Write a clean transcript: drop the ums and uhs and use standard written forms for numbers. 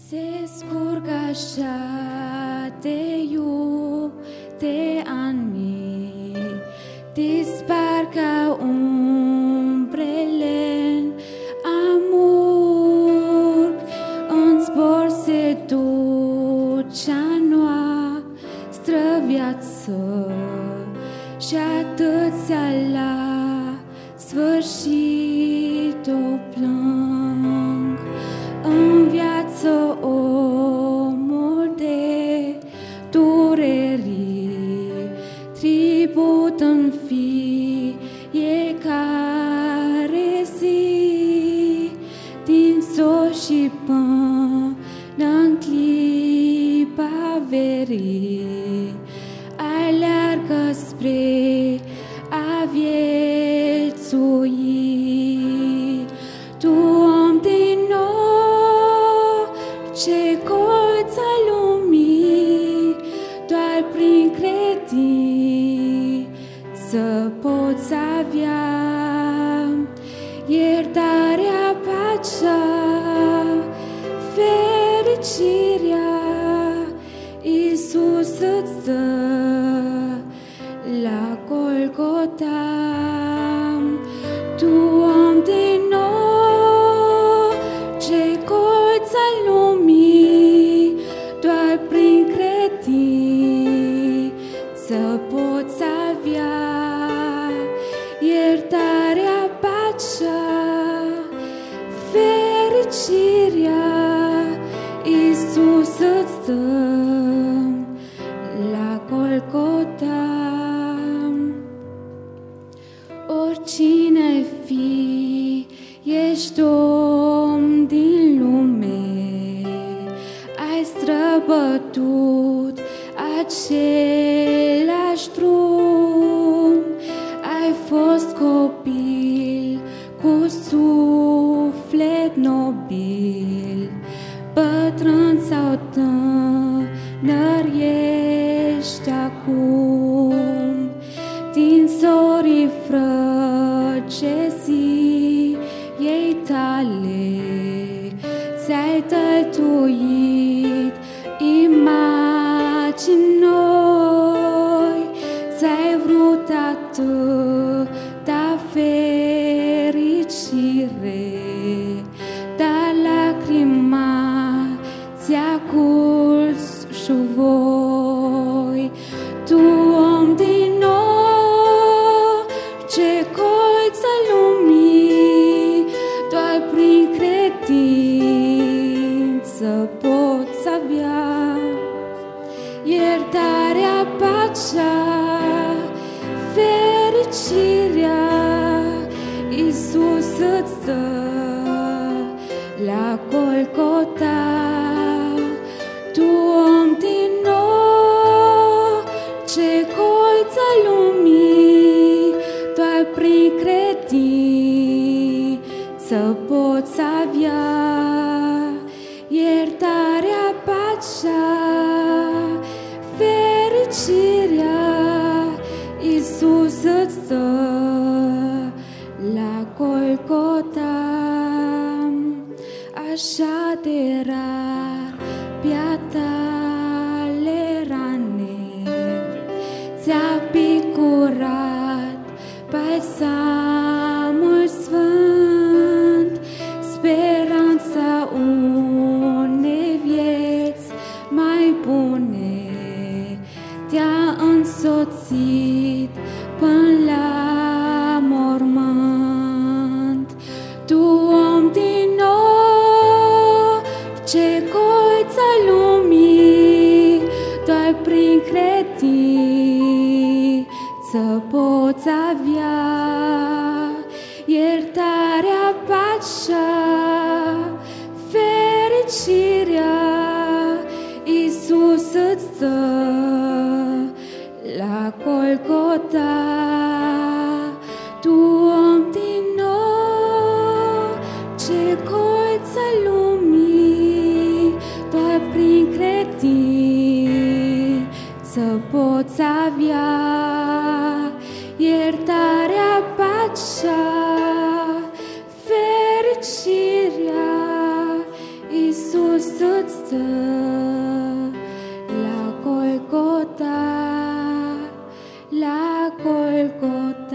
Se scurg așa de iute ani, dispar ca umbrele în amurg, în zbor se duce a noastră viață și atâția la sfârșit o plâng. În viață omul de dureri, tribut în fiecare zi, din sos și până în clipa verii, aleargă spre a viețui. Tu, om din nou, ce colț al lumii, doar prin credință poți avea iertarea, pacea, fericirea. Iisus îți dă la Golgota. Tu, om din nou, ce colț al lumii, doar prin credință poți avea iertarea, pacea, fericirea. Iisus îți dă la Golgota. Oricine fi, ești om din lume, ai străbătut același drum, ai fost copil cu suflet nobil, bătrân sau tânăr ești acum, din zorii frăcezii ei tale ți-ai tăltuit imagini noi, ți-ai vrut atâta fericire, dar lacrima ți-a curs și voi. Tu, om din nou, ce colț al lumii, doar prin credință poți avea iertarea, pacea, fericirea. Iisus îți dă la Golgota. Tu, om din nou, ce colț al lumii, doar prin credință poți avea iertarea, pacea, fericirea. Iisus îți dă la Golgota. Așa de rar pe-a tale rane ți-a picurat balsamul sfânt, speranța unei vieți mai bune te-a însoțit până la mormânt. Tu, om din nou, ce colț al lumii, doar prin credință poți avea iertarea, pacea, fericirea. Iisus îți dă la Golgota. Tu, om din nou, ce colț al lumii, doar prin credință poți avea iertarea, pacea, fericirea. Iisus Iisus stă la Golgota, la Golgota.